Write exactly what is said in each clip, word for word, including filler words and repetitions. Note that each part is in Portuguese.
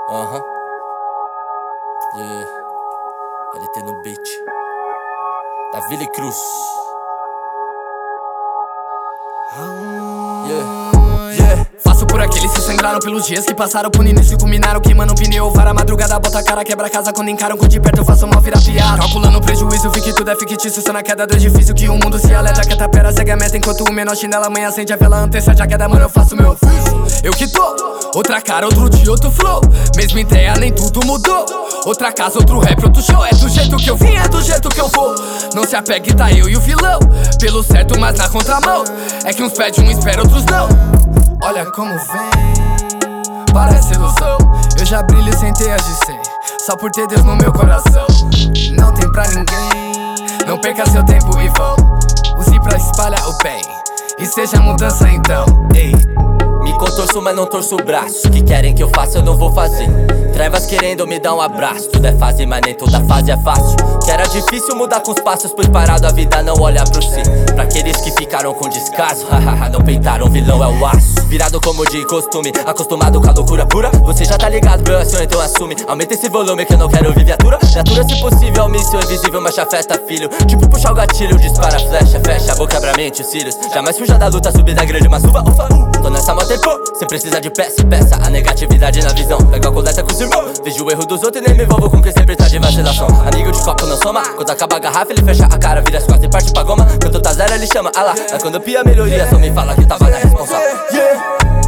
Aham. Yeah. L T no beat. Da Vila Cruz. Yeah. Yeah. Faço por aqueles que sangraram pelos dias que passaram, punindo e culminaram, queimando pneu. Vara madrugada, bota a cara, quebra a casa. Quando encaram com de perto eu faço mal virar piada. Calculando o prejuízo, vi que tudo é fictício. Só na queda do edifício que o mundo se aleja. Que a tapera segue a meta enquanto o menor chinela. Amanhã acende a vela, antecede a queda, mano, eu faço meu ofício. Eu que tô, outra cara, outro dia, outro flow. Mesmo ideia, nem tudo mudou. Outra casa, outro rap, outro show. É do jeito que eu vim, é do jeito que eu vou. Não se apegue, tá eu e o vilão. Pelo certo, mas na contramão. É que uns pedem, um espera, outros não. Olha como vem, parece ilusão. Eu já brilho sem ter de ser, só por ter Deus no meu coração. Não tem pra ninguém, não perca seu tempo e vão. Use pra espalhar o bem, e seja mudança então. Ei. Me contorço, mas não torço o braço. Que querem que eu faça, eu não vou fazer. Trevas querendo me dar um abraço. Tudo é fase, mas nem toda fase é fácil. Que era difícil mudar com os passos, pois parado a vida não olha pro si. Pra aqueles que ficaram com descaso, hahaha, não peitaram, vilão é o aço. Virado como de costume, acostumado com a loucura pura. Você já tá ligado, meu ação, então assume. Aumenta esse volume que eu não quero ouvir viatura. Viatura se possível, missão invisível, marcha festa, filho. Tipo puxar o gatilho, dispara a flecha. Fecha a boca, abre a mente, os cílios. Jamais fuja da luta, subir da grande, mas suba, ufa. Tô nessa moto e pô, cê precisa de peça, peça. A negatividade na visão, pega a coleta com os irmãos. Vejo o erro dos outros e nem me envolvo com quem sempre tá de vacilação. Amigo de copo não soma, quando acaba a garrafa ele fecha a cara, vira as costas e parte pra goma. Quando tá zero ele chama, ah lá. Mas quando pia melhoria, só me fala que tava na responsável. Yeah,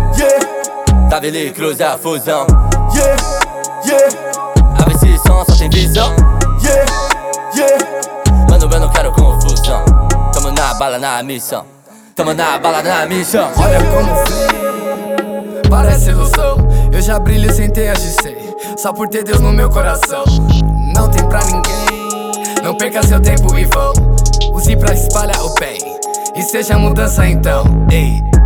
yeah, Da Vila Cruz é a fusão. yeah, yeah, A ver se som só tem visão. yeah, yeah. Mano, eu não quero confusão. Tamo na bala, na missão. Tamo na bala, na missão. Olha como vem, parece ilusão. Eu já brilho sem ter de ser, só por ter Deus no meu coração. Não tem pra ninguém, não perca seu tempo e vão. Use pra espalhar o bem, e seja mudança então. Ei.